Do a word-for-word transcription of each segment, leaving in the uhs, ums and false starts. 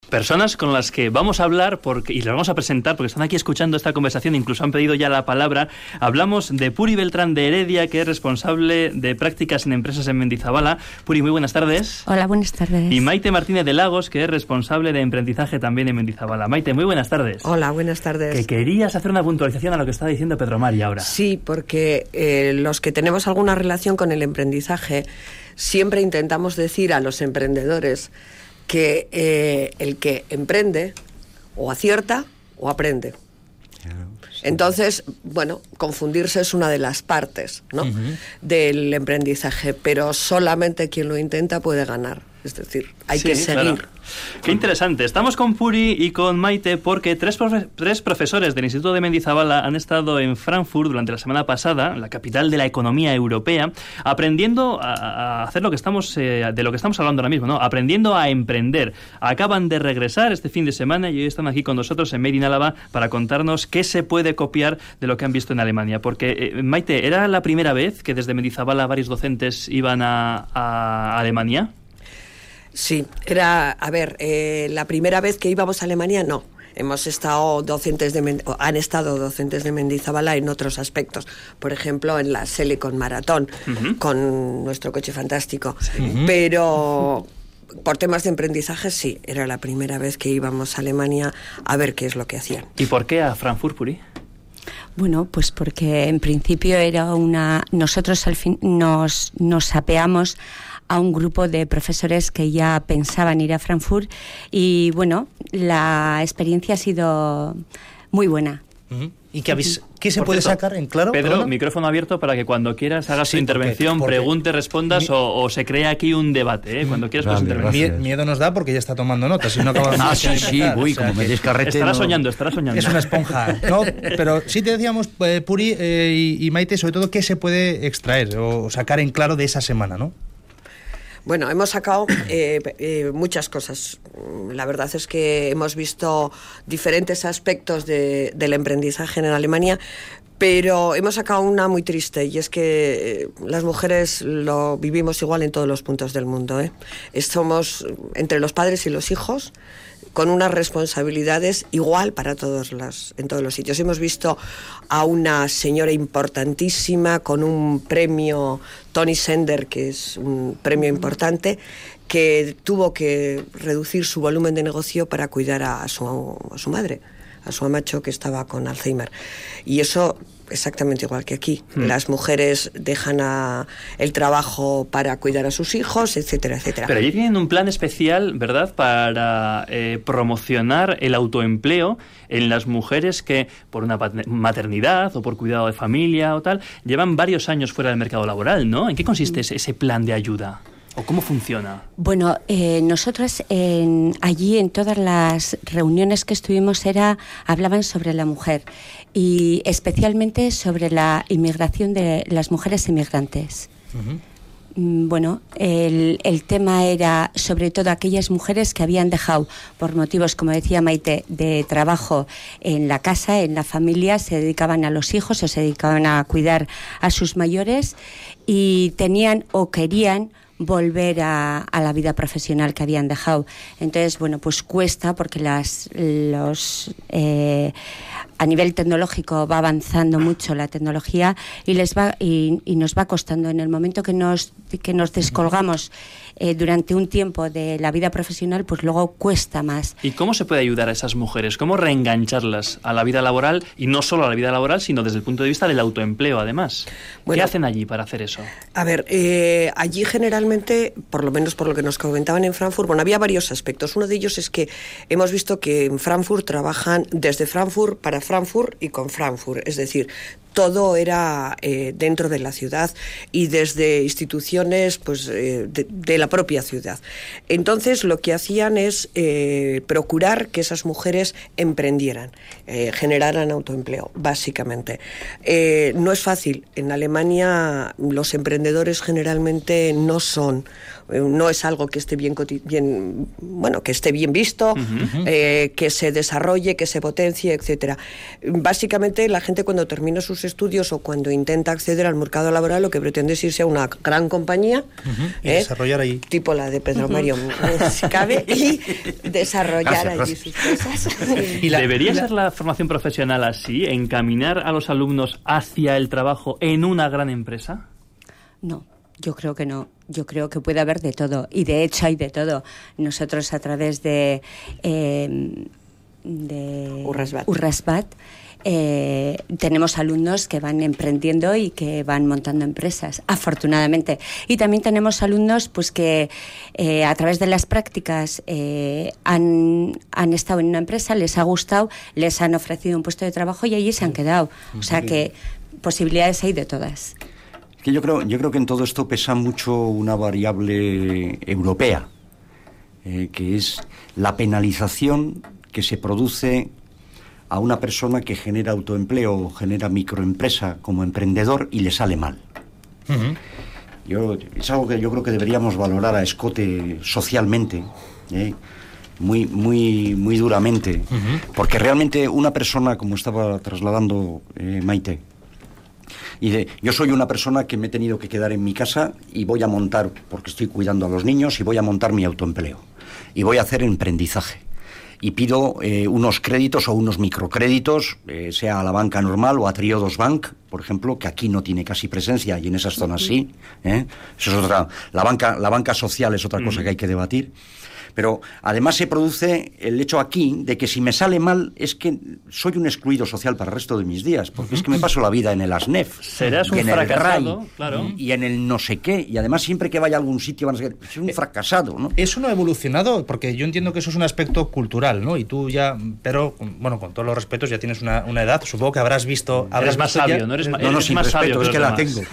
Personas con las que vamos a hablar porque, y les vamos a presentar porque están aquí escuchando esta conversación, incluso han pedido ya la palabra. Hablamos de Puri Beltrán de Heredia, que es responsable de prácticas en empresas en Mendizabala. Puri, muy buenas tardes. Hola, buenas tardes. Y Maite Martínez de Lagos, que es responsable de emprendizaje también en Mendizabala. Maite, muy buenas tardes. Hola, buenas tardes. Que querías hacer una puntualización a lo que estaba diciendo Pedro Mari ahora. Sí, porque eh, los que tenemos alguna relación con el emprendizaje siempre intentamos decir a los emprendedores que eh, el que emprende o acierta o aprende. Entonces, bueno, confundirse es una de las partes, ¿no? Uh-huh. del emprendizaje, pero solamente quien lo intenta puede ganar. Es decir, hay sí, que seguir. Claro. Qué interesante. Estamos con Puri y con Maite porque tres, profe- tres profesores del Instituto de Mendizabala han estado en Frankfurt durante la semana pasada, la capital de la economía europea, aprendiendo a, a hacer lo que estamos, eh, de lo que estamos hablando ahora mismo, ¿no? Aprendiendo a emprender. Acaban de regresar este fin de semana y hoy están aquí con nosotros en Made in Álava para contarnos qué se puede copiar de lo que han visto en Alemania. Porque, eh, Maite, ¿era la primera vez que desde Mendizabala varios docentes iban a, a Alemania? Sí, era, a ver, eh, la primera vez que íbamos a Alemania, no. Hemos estado docentes de han estado docentes de Mendizabala en otros aspectos, por ejemplo en la Silicon Marathon, uh-huh. con nuestro coche fantástico. Sí. Uh-huh. Pero por temas de emprendizaje sí, era la primera vez que íbamos a Alemania a ver qué es lo que hacían. ¿Y por qué a Frankfurt, Puri? Bueno, pues porque en principio era una nosotros al fin nos nos apeamos a un grupo de profesores que ya pensaban ir a Frankfurt y bueno, la experiencia ha sido muy buena. Uh-huh. ¿Y qué, habéis, qué se Por puede cierto, sacar en claro? Pedro, ¿Perdona? Micrófono abierto para que cuando quieras hagas sí, tu intervención, porque, porque pregunte, respondas mi... o, o se crea aquí un debate, ¿eh? Cuando quieras vale, puedes intervenir. Mie- miedo nos da porque ya está tomando notas. Si no acabamos ah, sí, sí, uy, o sea, como me descarrete. Estará no... soñando, estará soñando. Es una esponja. No, pero sí te decíamos, eh, Puri eh, y, y Maite, sobre todo, ¿qué se puede extraer o sacar en claro de esa semana, no? Bueno, hemos sacado eh, eh, muchas cosas. La verdad es que hemos visto diferentes aspectos de, del emprendizaje en Alemania, pero hemos sacado una muy triste, y es que las mujeres lo vivimos igual en todos los puntos del mundo, ¿eh? Somos entre los padres y los hijos, con unas responsabilidades igual para todos las, en todos los sitios. Hemos visto a una señora importantísima con un premio Tony Sender, que es un premio importante, que tuvo que reducir su volumen de negocio para cuidar a su, a su madre, a su amacho que estaba con Alzheimer. Y eso exactamente igual que aquí. Hmm. Las mujeres dejan a el trabajo para cuidar a sus hijos, etcétera, etcétera. Pero allí tienen un plan especial, ¿verdad?, para eh, promocionar el autoempleo en las mujeres que, por una maternidad o por cuidado de familia o tal, llevan varios años fuera del mercado laboral, ¿no? ¿En qué consiste ese, ese plan de ayuda? ¿O cómo funciona? Bueno, eh, nosotros en, allí en todas las reuniones que estuvimos era hablaban sobre la mujer y especialmente sobre la inmigración de las mujeres inmigrantes. Uh-huh. Bueno, el, el tema era sobre todo aquellas mujeres que habían dejado, por motivos, como decía Maite, de trabajo en la casa, en la familia, se dedicaban a los hijos o se dedicaban a cuidar a sus mayores y tenían o querían volver a, a la vida profesional que habían dejado. Entonces, bueno, pues cuesta porque las los eh, a nivel tecnológico va avanzando mucho la tecnología y les va y, y nos va costando en el momento que nos que nos descolgamos eh, durante un tiempo de la vida profesional, pues luego cuesta más. ¿Y cómo se puede ayudar a esas mujeres? ¿Cómo reengancharlas a la vida laboral y no solo a la vida laboral, sino desde el punto de vista del autoempleo, además? Bueno, ¿qué hacen allí para hacer eso? A ver, eh, allí generalmente, por lo menos por lo que nos comentaban en Frankfurt, bueno, había varios aspectos. Uno de ellos es que hemos visto que en Frankfurt trabajan desde Frankfurt para Frankfurt y con Frankfurt, es decir, todo era eh, dentro de la ciudad y desde instituciones pues eh, de, de la propia ciudad. Entonces lo que hacían es eh, procurar que esas mujeres emprendieran, eh, generaran autoempleo, básicamente. Eh, no es fácil. En Alemania los emprendedores generalmente no son no es algo que esté bien, bien bueno, que esté bien visto, uh-huh. eh, que se desarrolle, que se potencie, etcétera. Básicamente, la gente cuando termina sus estudios o cuando intenta acceder al mercado laboral, lo que pretende es irse a una gran compañía, uh-huh. y eh, desarrollar allí, tipo la de Pedro uh-huh. Mario, si cabe, y desarrollar allí gracias. sus cosas. ¿Y la, ¿Debería la... ser la formación profesional así, encaminar a los alumnos hacia el trabajo en una gran empresa? No. Yo creo que no, yo creo que puede haber de todo, y de hecho hay de todo. Nosotros a través de, eh, de Urrasbat, Urrasbat eh, tenemos alumnos que van emprendiendo y que van montando empresas, afortunadamente. Y también tenemos alumnos pues que eh, a través de las prácticas eh, han, han estado en una empresa, les ha gustado, les han ofrecido un puesto de trabajo y allí se han quedado. O sea que posibilidades hay de todas. Que yo creo, yo creo que en todo esto pesa mucho una variable europea, eh, que es la penalización que se produce a una persona que genera autoempleo o genera microempresa como emprendedor y le sale mal. Uh-huh. Yo, es algo que yo creo que deberíamos valorar a escote socialmente, eh, muy, muy, muy duramente, uh-huh. porque realmente una persona, como estaba trasladando eh, Maite, y de, yo soy una persona que me he tenido que quedar en mi casa y voy a montar, porque estoy cuidando a los niños, y voy a montar mi autoempleo. Y voy a hacer emprendizaje. Y pido eh, unos créditos o unos microcréditos, eh, sea a la banca normal o a Triodos Bank, por ejemplo, que aquí no tiene casi presencia y en esas zonas sí. ¿eh? Eso es otra, la banca, la banca social es otra cosa mm. que hay que debatir. Pero además se produce el hecho aquí de que si me sale mal es que soy un excluido social para el resto de mis días, porque es que me paso la vida en el ASNEF, serás un en fracasado, el R A I, claro. y en el no sé qué, y además siempre que vaya a algún sitio van a ser un fracasado, ¿no? Eso no ha evolucionado, porque yo entiendo que eso es un aspecto cultural, ¿no? Y tú ya, pero bueno, con todos los respetos, ya tienes una, una edad, supongo que habrás visto... Eres habrás más visto sabio, ya, no eres, no, no, eres sin más respeto, sabio es que, que la tengo.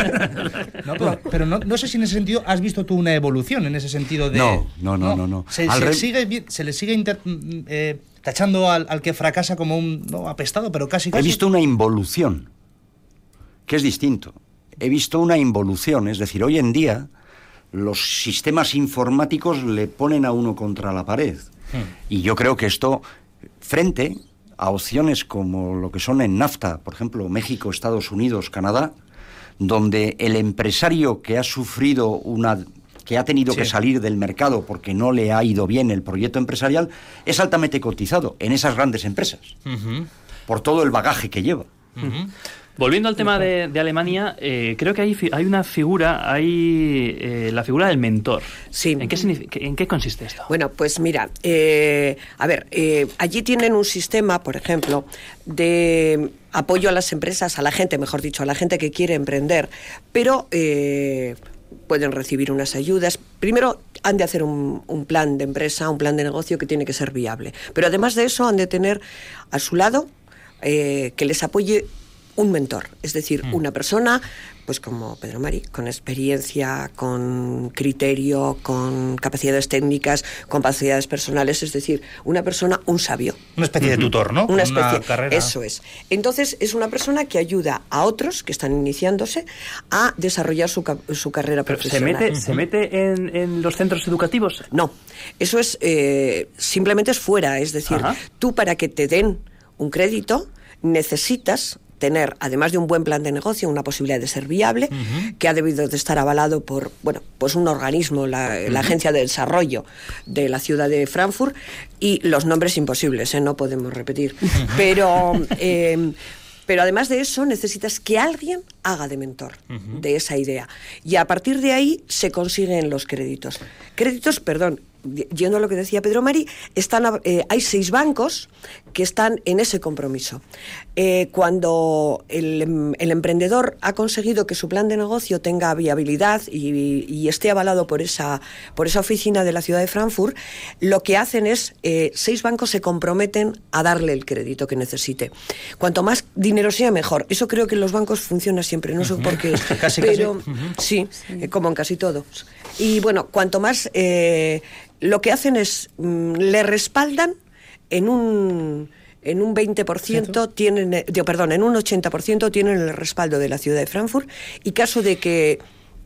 no, pero pero no, no sé si en ese sentido has visto tú una evolución, en ese sentido de... No, no, no, no. no, no. Se, se, sigue, se le sigue inter, eh, tachando al, al que fracasa como un no, apestado, pero casi, casi... He visto una involución, que es distinto. He visto una involución, es decir, hoy en día los sistemas informáticos le ponen a uno contra la pared. Hmm. Y yo creo que esto, frente a opciones como lo que son en NAFTA, por ejemplo, México, Estados Unidos, Canadá, donde el empresario que ha sufrido una... que ha tenido sí. que salir del mercado porque no le ha ido bien el proyecto empresarial, es altamente cotizado en esas grandes empresas, uh-huh. por todo el bagaje que lleva. Uh-huh. Volviendo al tema de, de Alemania, eh, creo que hay, hay una figura, hay eh, la figura del mentor. Sí. ¿En qué, ¿En qué consiste esto? Bueno, pues mira, eh, a ver, eh, allí tienen un sistema, por ejemplo, de apoyo a las empresas, a la gente, mejor dicho, a la gente que quiere emprender, pero... Eh, pueden recibir unas ayudas. Primero han de hacer un, un plan de empresa, un plan de negocio que tiene que ser viable. Pero además de eso han de tener a su lado eh, que les apoye un mentor, es decir, mm. una persona, pues como Pedro Mari, con experiencia, con criterio, con capacidades técnicas, con capacidades personales, es decir, una persona, un sabio. Una especie de tutor, ¿no? Una especie, una carrera. Eso es. Entonces, es una persona que ayuda a otros que están iniciándose a desarrollar su, su carrera Pero profesional. ¿Se mete, ¿se mete en, en los centros educativos? No, eso es, eh, simplemente es fuera, es decir, Ajá. tú para que te den un crédito necesitas tener, además de un buen plan de negocio, una posibilidad de ser viable, uh-huh. que ha debido de estar avalado por, bueno, pues un organismo, la, uh-huh. la Agencia de Desarrollo de la ciudad de Frankfurt, y los nombres imposibles, ¿eh? No podemos repetir. Uh-huh. Pero... Eh, Pero además de eso, necesitas que alguien haga de mentor uh-huh. de esa idea. Y a partir de ahí se consiguen los créditos. Créditos, perdón, yendo a lo que decía Pedro Mari, están, eh, hay seis bancos que están en ese compromiso. Eh, cuando el, el emprendedor ha conseguido que su plan de negocio tenga viabilidad y, y esté avalado por esa, por esa oficina de la ciudad de Frankfurt, lo que hacen es, eh, seis bancos se comprometen a darle el crédito que necesite. Cuanto más dinero sea, mejor. Eso creo que en los bancos funciona siempre, no sé uh-huh. por qué. casi, pero casi. Uh-huh. sí, sí. Eh, como en casi todos. Y bueno, cuanto más... Eh, lo que hacen es, mmm, le respaldan en un... En un veinte por ciento tienen, digo, perdón, en un ochenta por ciento tienen el respaldo de la ciudad de Frankfurt, y caso de que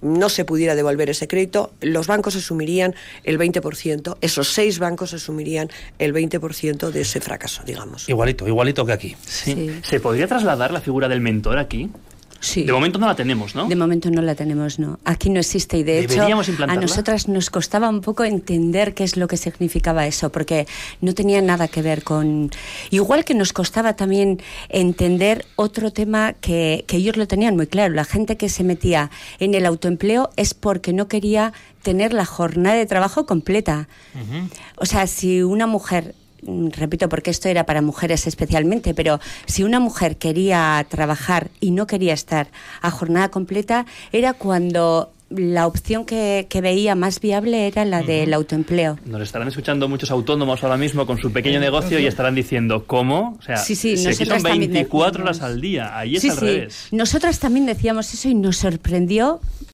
no se pudiera devolver ese crédito, los bancos asumirían el veinte por ciento, esos seis bancos asumirían el veinte por ciento de ese fracaso, digamos. Igualito, igualito que aquí. Sí. Sí. ¿Se podría trasladar la figura del mentor aquí? Sí. De momento no la tenemos, ¿no? De momento no la tenemos, no. Aquí no existe y de hecho ¿Deberíamos a implantarla? nosotras nos costaba un poco entender qué es lo que significaba eso, porque no tenía nada que ver con... Igual que nos costaba también entender otro tema que, que ellos lo tenían muy claro. La gente que se metía en el autoempleo es porque no quería tener la jornada de trabajo completa. Uh-huh. O sea, si una mujer... repito porque esto era para mujeres especialmente, pero si una mujer quería trabajar y no quería estar a jornada completa, era cuando la opción que, que veía más viable era la del autoempleo. Nos estarán escuchando muchos autónomos ahora mismo con su pequeño negocio y estarán diciendo, ¿cómo? O sea, sí, sí, si aquí son veinticuatro horas al día, ahí es sí, al sí. revés. Nosotras también decíamos eso y nos sorprendió